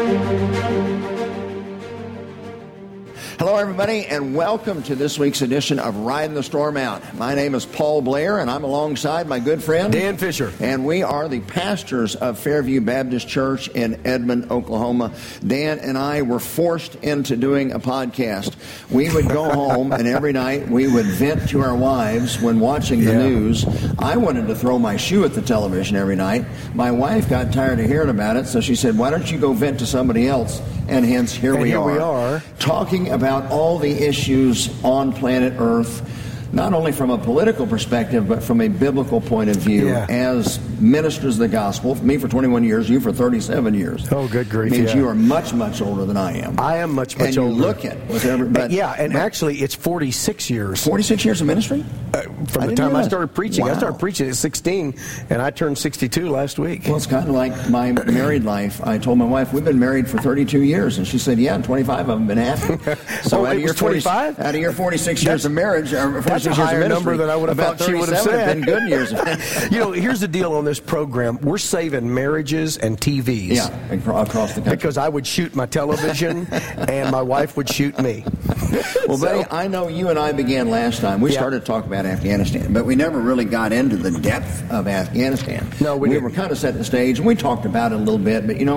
Hello, everybody, and welcome to this week's edition of Riding the Storm Out. My name is Paul Blair, and I'm alongside my good friend Dan Fisher. And we are the pastors of Fairview Baptist Church in Edmond, Oklahoma. Dan and I were forced into doing a podcast. We would go home, and every night we would vent to our wives when watching the news. I wanted to throw my shoe at the television every night. My wife got tired of hearing about it, so she said, "Why don't you go vent to somebody else?" And hence, here we are, talking about all the issues on planet Earth, not only from a political perspective, but from a biblical point of view, as ministers of the gospel. Me for 21 years, you for 37 years. Oh, good grief. Means you are much, much older than I am. I am much older. And you look it. Actually, it's 46 years. 46 years of ministry? From the time I started preaching. Wow. I started preaching at 16, and I turned 62 last week. Well, it's kind of like my married life. I told my wife, we've been married for 32 years, and she said, yeah, and 25 of them been happy. So out of your 25? Out of your 46 years of marriage, or 46 years of ministry, number than I would have thought she would have said. Been good years. Here's the deal on this program. We're saving marriages and TVs. Yeah, across the country. Because I would shoot my television, and my wife would shoot me. Well, buddy, I know you and I began last time. We started to talk about Afghanistan, but we never really got into the depth of Afghanistan. No, we didn't. Were kind of setting the stage, and we talked about it a little bit, but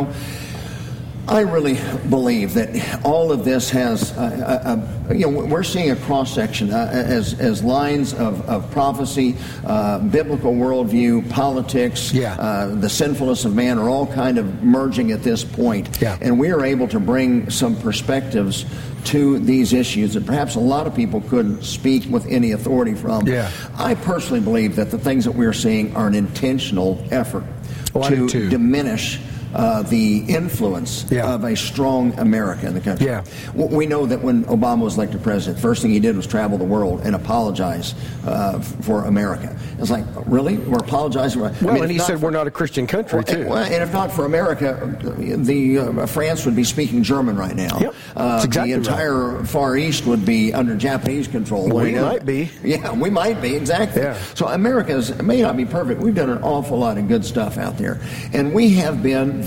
I really believe that all of this has, we're seeing a cross-section as lines of prophecy, biblical worldview, politics, the sinfulness of man are all kind of merging at this point. Yeah. And we are able to bring some perspectives to these issues that perhaps a lot of people couldn't speak with any authority from. Yeah. I personally believe that the things that we're seeing are an intentional effort to diminish the influence of a strong America in the country. Yeah. We know that when Obama was elected president, the first thing he did was travel the world and apologize for America. It's like, really? We're apologizing? And he said we're not a Christian country, too. And if not for America, France would be speaking German right now. Yep. That's exactly the entire Far East would be under Japanese control. We might be. Yeah, we might be, exactly. Yeah. So America may not be perfect. We've done an awful lot of good stuff out there. And we have been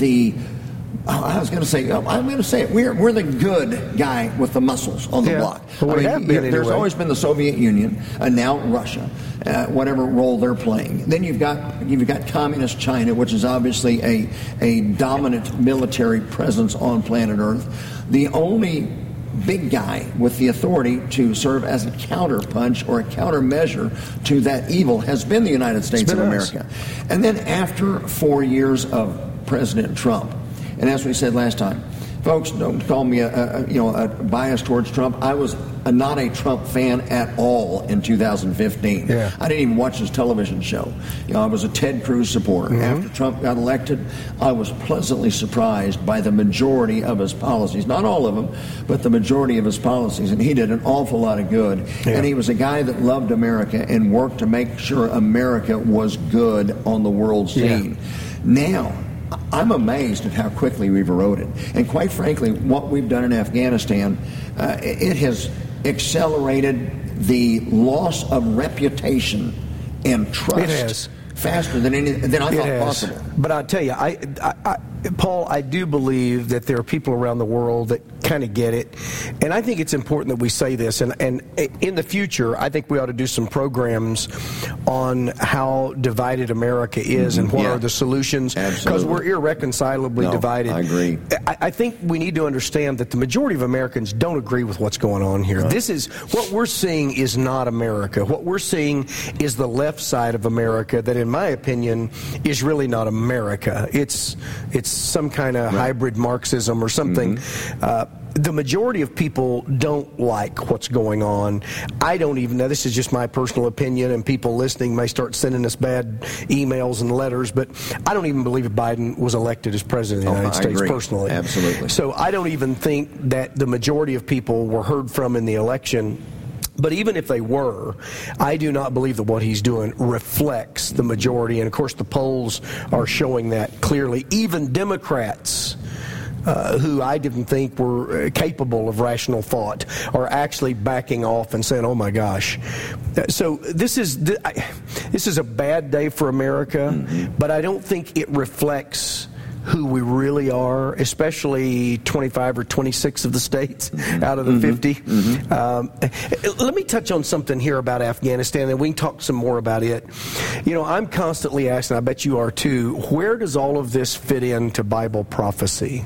I'm going to say it. We're the good guy with the muscles on the block. Well, there's always been the Soviet Union, and now Russia, whatever role they're playing. Then you've got communist China, which is obviously a dominant military presence on planet Earth. The only big guy with the authority to serve as a counterpunch or a countermeasure to that evil has been the United States of America. And then after 4 years of President Trump, and as we said last time, folks, don't call me a bias towards Trump. I was not a Trump fan at all in 2015. Yeah. I didn't even watch his television show. I was a Ted Cruz supporter. Mm-hmm. After Trump got elected, I was pleasantly surprised by the majority of his policies. Not all of them, but the majority of his policies. And he did an awful lot of good. Yeah. And he was a guy that loved America and worked to make sure America was good on the world scene. Yeah. Now, I'm amazed at how quickly we've eroded. And quite frankly, what we've done in Afghanistan, it has accelerated the loss of reputation and trust faster than I thought possible. But I'll tell you, Paul, I do believe that there are people around the world that kind of get it. And I think it's important that we say this. And in the future, I think we ought to do some programs on how divided America is and what are the solutions. Because we're irreconcilably divided. I agree. I think we need to understand that the majority of Americans don't agree with what's going on here. Right. This is what we're seeing is not America. What we're seeing is the left side of America that, in my opinion, is really not America. It's some kind of hybrid Marxism or something. Mm-hmm. The majority of people don't like what's going on. I don't even know. This is just my personal opinion, and people listening may start sending us bad emails and letters, but I don't even believe Biden was elected as president of the United States personally. Absolutely. So I don't even think that the majority of people were heard from in the election. But even if they were, I do not believe that what he's doing reflects the majority. And, of course, the polls are showing that clearly. Even Democrats, who I didn't think were capable of rational thought, are actually backing off and saying, oh, my gosh. So this is a bad day for America, but I don't think it reflects who we really are, especially 25 or 26 of the states out of the 50. Let me touch on something here about Afghanistan, and we can talk some more about it. You know, I'm constantly asking, I bet you are too, where does all of this fit into Bible prophecy?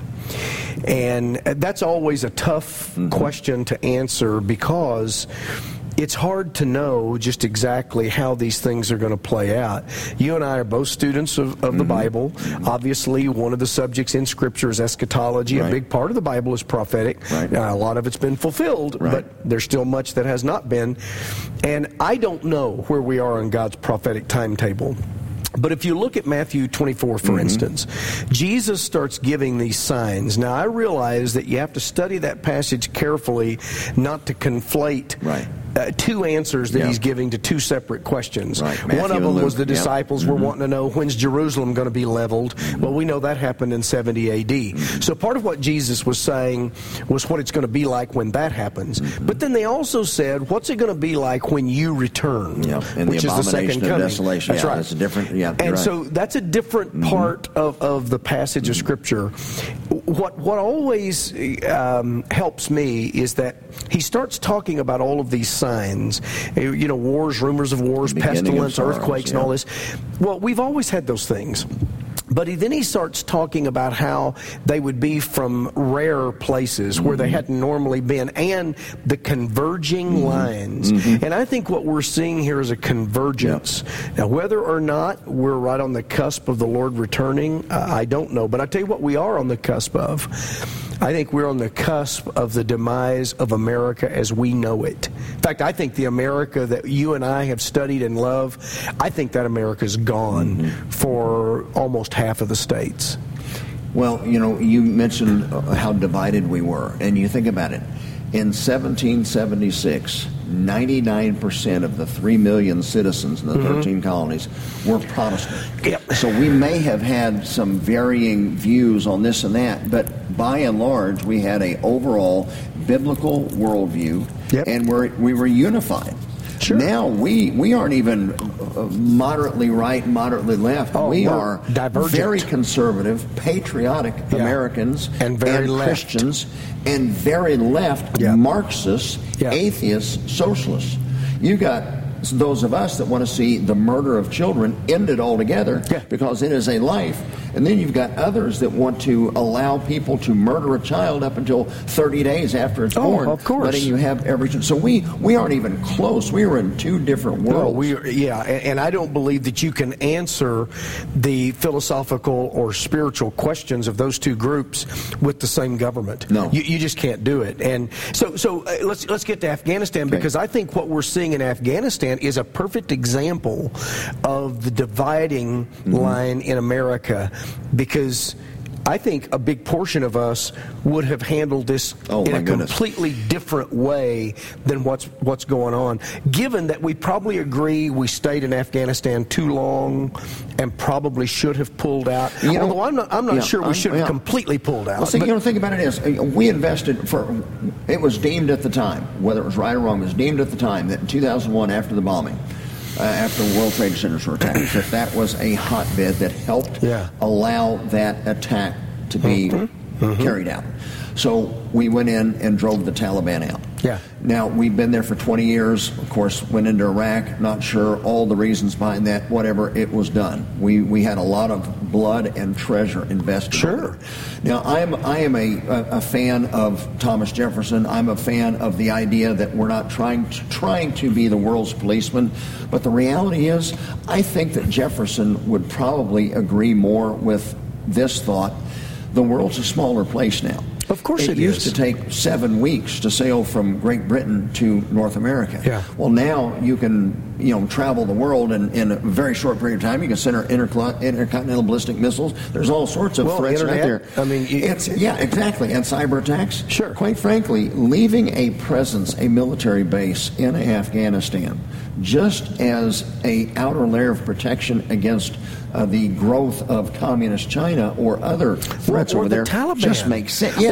And that's always a tough question to answer, because it's hard to know just exactly how these things are going to play out. You and I are both students of the Bible. Obviously, one of the subjects in Scripture is eschatology. A big part of the Bible is prophetic. A lot of it's been fulfilled, but there's still much that has not been. And I don't know where we are on God's prophetic timetable. But if you look at Matthew 24, for instance, Jesus starts giving these signs. Now, I realize that you have to study that passage carefully not to conflate two answers that he's giving to two separate questions. One of them was the disciples were wanting to know, when's Jerusalem going to be leveled? Well, we know that happened in 70 A.D. So part of what Jesus was saying was what it's going to be like when that happens. But then they also said, what's it going to be like when you return? And which the is the second coming. Desolation. That's right. That's a different, and so that's a different part of the passage of Scripture. What always helps me is that he starts talking about all of these signs, you know, wars, rumors of wars, pestilence, earthquakes, and all this. Well, we've always had those things. But then he starts talking about how they would be from rare places where they hadn't normally been, and the converging lines. And I think what we're seeing here is a convergence. Now, whether or not we're right on the cusp of the Lord returning, I don't know. But I tell you what we are on the cusp of. I think we're on the cusp of the demise of America as we know it. In fact, I think the America that you and I have studied and love, I think that America's gone for almost half of the states. Well, you know, you mentioned how divided we were, and you think about it. In 1776, 99% of the 3 million citizens in the 13 colonies were Protestant. So we may have had some varying views on this and that, but by and large, we had an overall biblical worldview, and we were unified. Now we aren't even moderately right, moderately left. We are divergent, very conservative, patriotic Americans and very Christians, and very left, Marxists, atheists, socialists. You got those of us that want to see the murder of children ended altogether because it is a life. And then you've got others that want to allow people to murder a child up until 30 days after it's born, of course. letting you have every. So we aren't even close. We are in two different worlds. And I don't believe that you can answer the philosophical or spiritual questions of those two groups with the same government. No, you just can't do it. And so let's get to Afghanistan, because I think what we're seeing in Afghanistan is a perfect example of the dividing line in America, because I think a big portion of us would have handled this in a completely different way than what's going on, given that we probably agree we stayed in Afghanistan too long and probably should have pulled out. Although I'm not sure we should have completely pulled out. Well, see, think about it is, we invested it was deemed at the time, whether it was right or wrong, it was deemed at the time that in 2001, after the bombing, after the World Trade Centers were attacked, that was a hotbed that helped allow that attack to be carried out. So we went in and drove the Taliban out. Now, we've been there for 20 years. Of course, went into Iraq. Not sure all the reasons behind that. Whatever, it was done. We had a lot of blood and treasure invested. Now, I am a fan of Thomas Jefferson. I'm a fan of the idea that we're not trying to be the world's policeman. But the reality is, I think that Jefferson would probably agree more with this thought. The world's a smaller place now. Of course it is. It used to take 7 weeks to sail from Great Britain to North America. Well, now you can travel the world in a very short period of time. You can send intercontinental ballistic missiles. There's all sorts of threats out there. I mean, exactly. And cyber attacks. Sure. Quite frankly, leaving a military base in Afghanistan, just as a outer layer of protection against the growth of communist China or other threats over there, Taliban. just makes sense.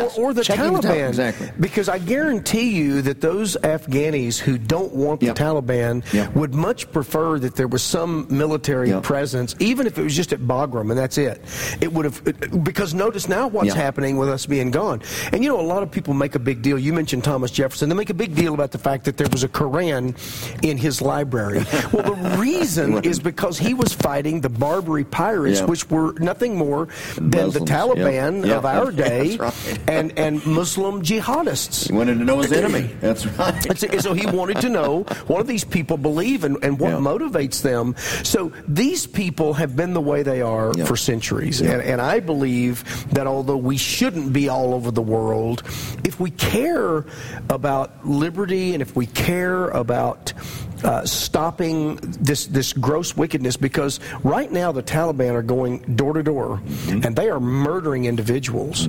Yes. Or the Taliban. Exactly. Because I guarantee you that those Afghanis who don't want the Taliban would much prefer that there was some military presence, even if it was just at Bagram, and that's it. It would have, because notice now what's happening with us being gone. And you know, a lot of people make a big deal. You mentioned Thomas Jefferson. They make a big deal about the fact that there was a Koran in his library. Well, the reason is because he was fighting the Barbary pirates, which were nothing more than the Taliban of our day and Muslim jihadists. He wanted to know his enemy. That's right. So he wanted to know what do these people believe and what motivates them. So these people have been the way they are for centuries. And I believe that although we shouldn't be all over the world, if we care about liberty and if we care about stopping this gross wickedness, because right now the Taliban are going door to door and they are murdering individuals.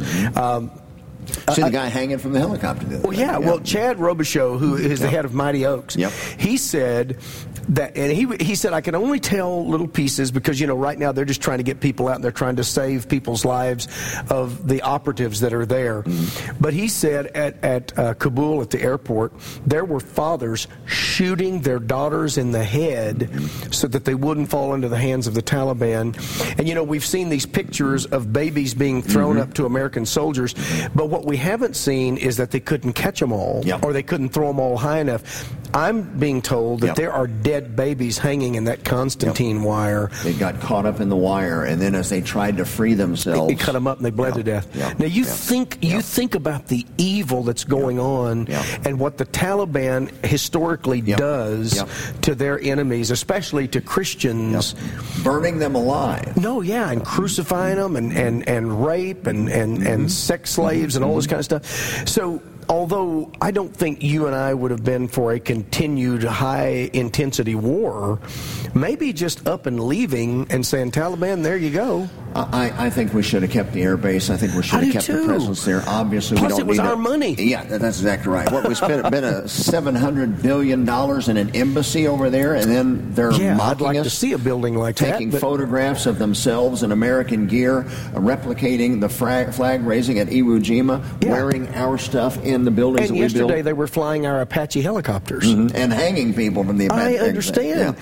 See the guy hanging from the helicopter. Well, Chad Robichaux, who is the head of Mighty Oaks, he said that, and he said, I can only tell little pieces because, you know, right now they're just trying to get people out and they're trying to save people's lives of the operatives that are there. But he said at Kabul at the airport, there were fathers shooting their daughters in the head so that they wouldn't fall into the hands of the Taliban. And, you know, we've seen these pictures of babies being thrown up to American soldiers, but what we haven't seen is that they couldn't catch them all or they couldn't throw them all high enough. I'm being told that there are dead babies hanging in that Constantine wire. They got caught up in the wire, and then as they tried to free themselves, they cut them up and they bled to death. Now you think about the evil that's going on and what the Taliban historically does to their enemies, especially to Christians, burning them alive. And crucifying them and rape and sex slaves and all this kind of stuff. So although I don't think you and I would have been for a continued high-intensity war, maybe just up and leaving and saying, Taliban, there you go. I think we should have kept the air base. I think we should have kept the presence there. Obviously, plus we don't it was need our money. Yeah, that's exactly right. What we spent been $700 billion in an embassy over there, and then they're mocking I'd like us, to see a building like taking that, photographs of themselves in American gear, replicating the flag raising at Iwo Jima, wearing our stuff in the buildings that we built. And yesterday they were flying our Apache helicopters. And hanging people from the Apache. I understand.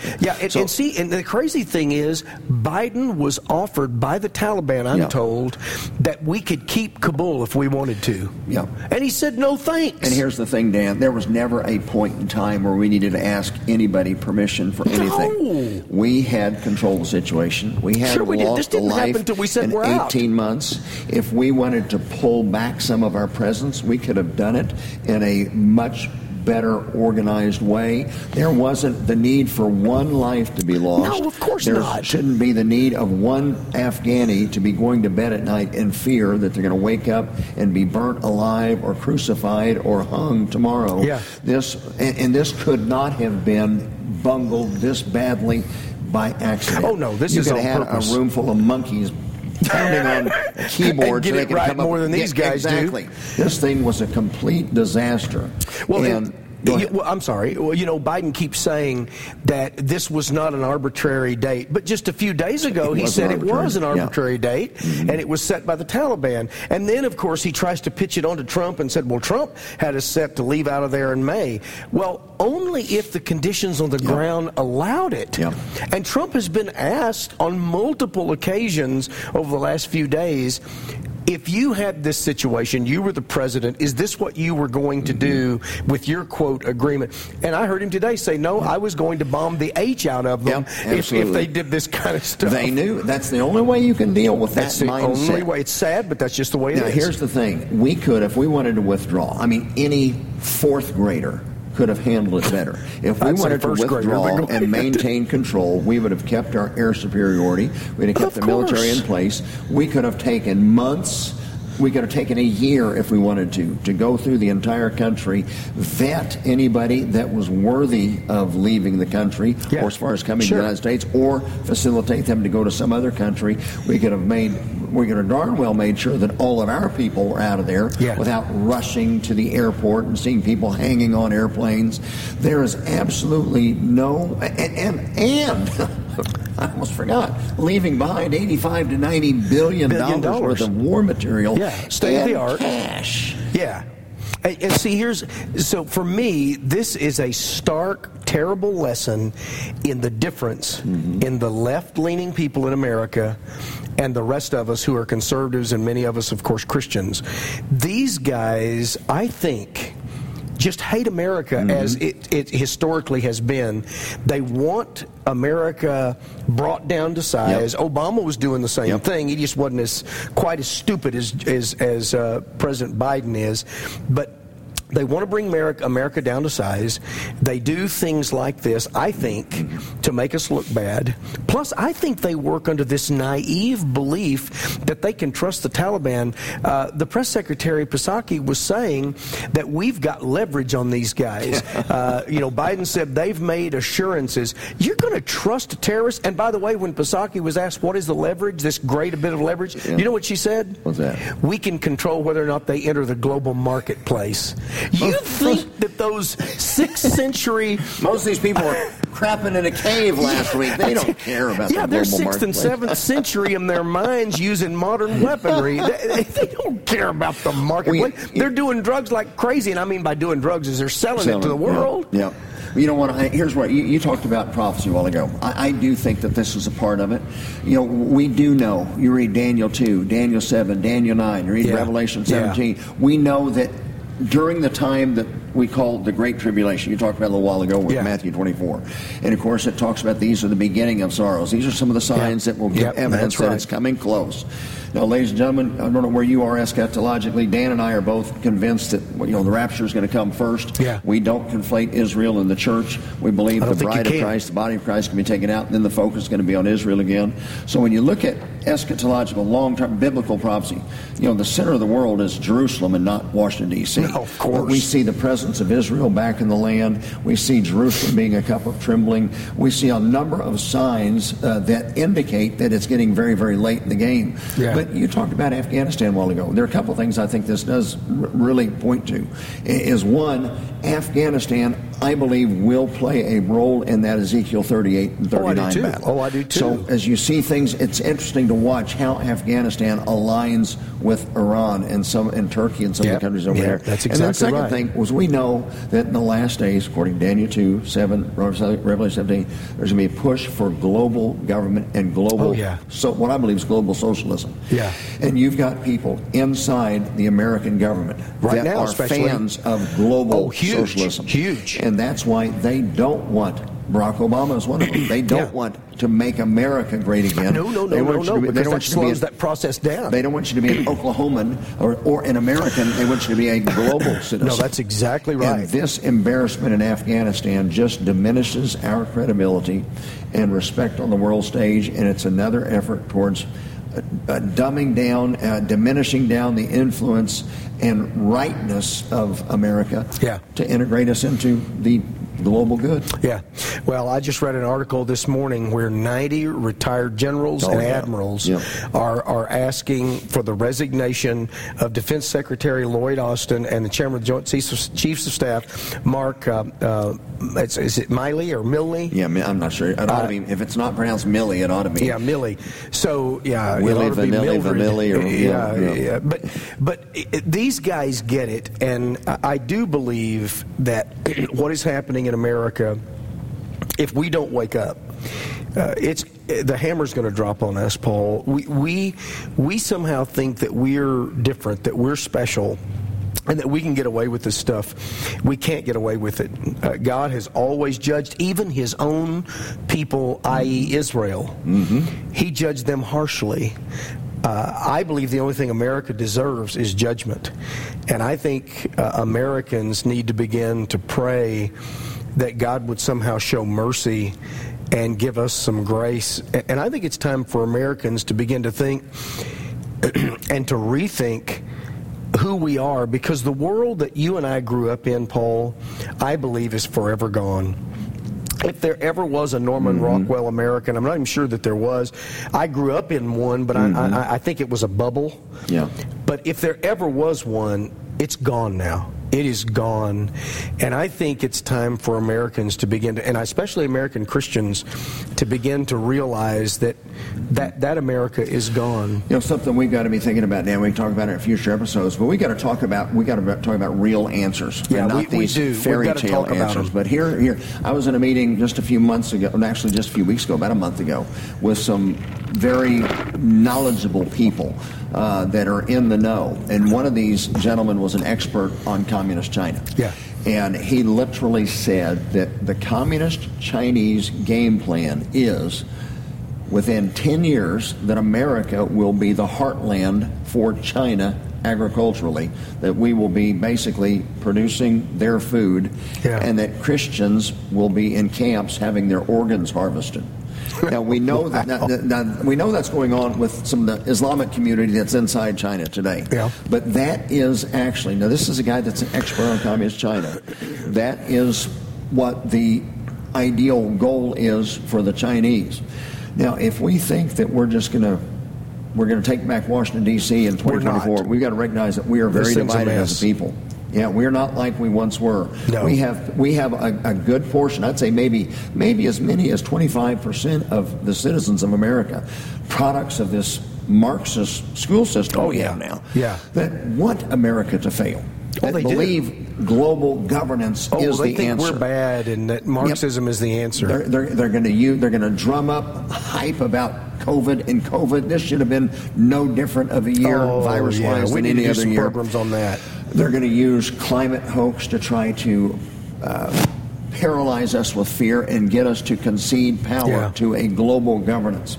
And the crazy thing is, Biden was offered by the Taliban, I'm told, that we could keep Kabul if we wanted to. And he said, no thanks. And here's the thing, Dan. There was never a point in time where we needed to ask anybody permission for anything. No. We had control of the situation. We had lost a life in 18 months. If we wanted to pull back some of our presence, we could have done it in a much better organized way. There wasn't the need for one life to be lost. No, of course there not. Shouldn't be the need of one Afghani to be going to bed at night in fear that they're going to wake up and be burnt alive or crucified or hung tomorrow. This could not have been bungled this badly by accident. Oh no, this is on purpose. A room full of monkeys pounding on keyboards and get it right more than these guys do. This thing was a complete disaster. Well, I'm sorry. Well, you know, Biden keeps saying that this was not an arbitrary date. But just a few days ago, he said it was an arbitrary date, and it was set by the Taliban. And then, of course, he tries to pitch it onto Trump and said, well, Trump had us set to leave out of there in May. Well, only if the conditions on the ground allowed it. And Trump has been asked on multiple occasions over the last few days, if you had this situation, you were the president, is this what you were going to do with your, quote, agreement? And I heard him today say, no, I was going to bomb the H out of them if they did this kind of stuff. They knew. That's the only way you can deal with that mindset. That's the only way. It's sad, but that's just the way it is. Here's the thing. We could, if we wanted to withdraw, I mean, any fourth grader could have handled it better. If we wanted to withdraw and maintain control, we would have kept our air superiority. We'd have kept the military in place. We could have taken months. We could have taken a year if we wanted to go through the entire country, vet anybody that was worthy of leaving the country, or as far as coming to the United States, or facilitate them to go to some other country. We could have darn well made sure that all of our people were out of there without rushing to the airport and seeing people hanging on airplanes. There is absolutely no, and I almost forgot, leaving behind $85 to $90 billion worth of war material. Yeah, state-of-the-art. Cash. Yeah. And see, so for me, this is a stark, terrible lesson in the difference in the left-leaning people in America and the rest of us who are conservatives, and many of us, of course, Christians. These guys, I think, just hate America as it historically has been. They want America brought down to size. Yep. Obama was doing the same thing. He just wasn't quite as stupid as President Biden is. But they want to bring America down to size. They do things like this, I think, to make us look bad. Plus, I think they work under this naive belief that they can trust the Taliban. The press secretary, Psaki, was saying that we've got leverage on these guys. Biden said they've made assurances. You're going to trust terrorists? And by the way, when Psaki was asked what is the leverage, this great bit of leverage, you know what she said? What's that? We can control whether or not they enter the global marketplace. You think that those 6th century... Most of these people were crapping in a cave last week. They don't care about the global marketplace. Yeah, they're 6th and 7th century in their minds using modern weaponry. They don't care about the marketplace. They're doing drugs like crazy, and I mean by doing drugs is they're selling it to the world. Yeah. You know what? Here's what you talked about prophecy a while ago. I do think that this is a part of it. We do know. You read Daniel 2, Daniel 7, Daniel 9. You read Revelation 17. Yeah. We know that during the time that we call the Great Tribulation, you talked about a little while ago with Matthew 24. And, of course, it talks about these are the beginning of sorrows. These are some of the signs that will give evidence that it's coming close. Now, ladies and gentlemen, I don't know where you are eschatologically. Dan and I are both convinced that the rapture is going to come first. Yeah. We don't conflate Israel and the church. We believe the bride of Christ, the body of Christ, can be taken out, and then the focus is going to be on Israel again. So when you look at eschatological, long-term biblical prophecy, the center of the world is Jerusalem and not Washington, D.C. No, of course. But we see the presence of Israel back in the land. We see Jerusalem being a cup of trembling. We see a number of signs that indicate that it's getting very, very late in the game. Yeah. But you talked about Afghanistan a while ago. There are a couple of things I think this does really point to. Is one, Afghanistan, I believe, will play a role in that Ezekiel 38 and 39 battle. Oh, I do too. So as you see things, it's interesting to watch how Afghanistan aligns with Iran and Turkey and some of the countries over there. That's exactly and then the second right. thing was we know that in the last days, according to Daniel 2, 7, Revelation 17, there's going to be a push for global government and global, so what I believe is global socialism. Yeah. And you've got people inside the American government that are fans of global socialism. Huge. And that's why they don't want, Barack Obama is one of them, they don't want to make America great again. No, because that slows that process down. They don't want you to be an Oklahoman or an American. They want you to be a global citizen. No, that's exactly right. And this embarrassment in Afghanistan just diminishes our credibility and respect on the world stage, and it's another effort towards dumbing down, diminishing down the influence and rightness of America to integrate us into the global good. Yeah. Well, I just read an article this morning where 90 retired generals and admirals are asking for the resignation of Defense Secretary Lloyd Austin and the Chairman of the Joint Chiefs of Staff, Mark, is it Milley or Milne? Yeah, I'm not sure. It ought to be, if it's not pronounced Milley, it ought to be. Yeah, Milley. So, Willie, Vanilli, But these guys get it, and I do believe that what is happening in America, if we don't wake up, the hammer's going to drop on us, Paul. We somehow think that we're different, that we're special, and that we can get away with this stuff. We can't get away with it. God has always judged even his own people, i.e. Israel. Mm-hmm. He judged them harshly. I believe the only thing America deserves is judgment. And I think Americans need to begin to pray that God would somehow show mercy and give us some grace. And I think it's time for Americans to begin to think and to rethink who we are, because the world that you and I grew up in, Paul, I believe is forever gone. If there ever was a Norman Rockwell American, I'm not even sure that there was. I grew up in one, but I think it was a bubble. Yeah. But if there ever was one, it's gone now. It is gone. And I think it's time for Americans to begin to, and especially American Christians, to begin to realize that America is gone. You know, something we've got to be thinking about now. We can talk about it in future episodes, but we got to talk about real answers, yeah, not these fairy tale answers. But here, I was in a meeting just a few months ago, actually just a few weeks ago, about a month ago, with some very knowledgeable people that are in the know. And one of these gentlemen was an expert on communist China. Yeah. And he literally said that the communist Chinese game plan is, within 10 years, that America will be the heartland for China agriculturally, that we will be basically producing their food, and that Christians will be in camps having their organs harvested. Now we know we know that's going on with some of the Islamic community that's inside China today. Yeah. But that is actually, now this is a guy that's an expert on communist China. That is what the ideal goal is for the Chinese. Now, if we think that we're going to take back Washington D.C. in 2024, we've got to recognize that we are very divided as a people. Yeah, we're not like we once were. No. We have a good portion. I'd say maybe as many as 25% of the citizens of America, products of this Marxist school system we have now, that want America to fail. That believe global governance is the answer. They think we're bad and that Marxism is the answer. They're going to drum up hype about COVID, and COVID, this should have been no different of a year virus-wise than any other year. Programs on that. They're going to use climate hoax to try to paralyze us with fear and get us to concede power to a global governance.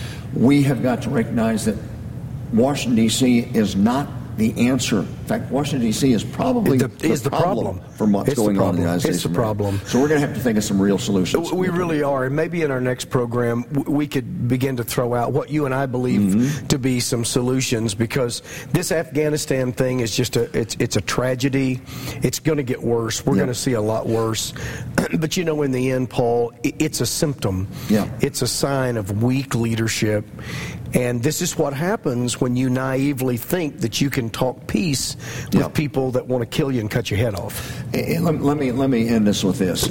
We have got to recognize that Washington, D.C. is not the answer. In fact, Washington, D.C. is probably the problem from what's going on in the United States. It's the problem. So we're going to have to think of some real solutions. We really are. And maybe in our next program, we could begin to throw out what you and I believe to be some solutions, because this Afghanistan thing is just it's a tragedy. It's going to get worse. We're going to see a lot worse. But you know, in the end, Paul, it's a symptom. Yeah. It's a sign of weak leadership. And this is what happens when you naively think that you can talk peace with people that want to kill you and cut your head off. And let me end this with this.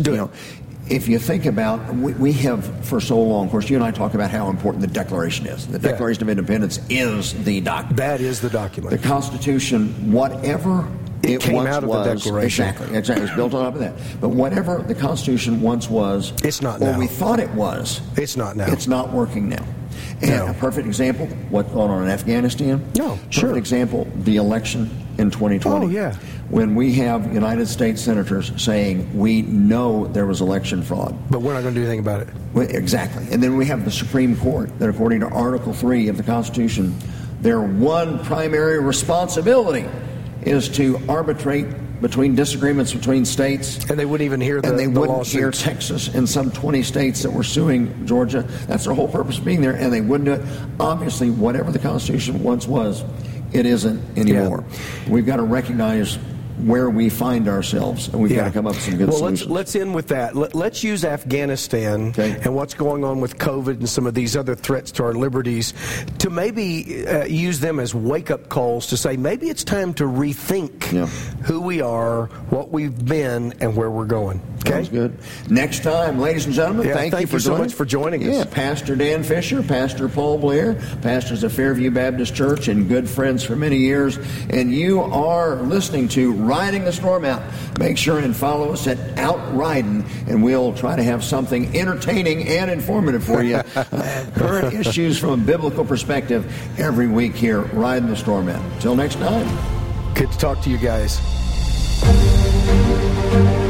If you think about, we have for so long, of course, you and I talk about how important the Declaration is. The Declaration of Independence is the document. That is the document. The Constitution, whatever it came once out of was, the Declaration. Exactly. It's built on top of that. But whatever the Constitution once was, it's not or now. we thought it was, it's not now. It's not working now. And a perfect example, what's going on in Afghanistan? Perfect example, the election in 2020. Oh, yeah. When we have United States senators saying, we know there was election fraud, but we're not going to do anything about it. Exactly. And then we have the Supreme Court that, according to Article 3 of the Constitution, their one primary responsibility is to arbitrate between disagreements between states. And they wouldn't even hear the And they wouldn't lawsuits. hear Texas and some 20 states that were suing Georgia. That's their whole purpose of being there, and they wouldn't do it. Obviously, whatever the Constitution once was, it isn't anymore. We've got to recognize where we find ourselves, and we've got to come up with some good solutions. Let's end with that. Let's use Afghanistan and what's going on with COVID and some of these other threats to our liberties to maybe use them as wake-up calls to say maybe it's time to rethink who we are, what we've been, and where we're going. Okay? Sounds good. Next time, ladies and gentlemen, thank you so much for joining us. Pastor Dan Fisher, Pastor Paul Blair, pastors of Fairview Baptist Church and good friends for many years, and you are listening to Riding the Storm Out. Make sure and follow us at Outriding, and we'll try to have something entertaining and informative for you. Current issues from a biblical perspective every week here, Riding the Storm Out. Until next time. Good to talk to you guys.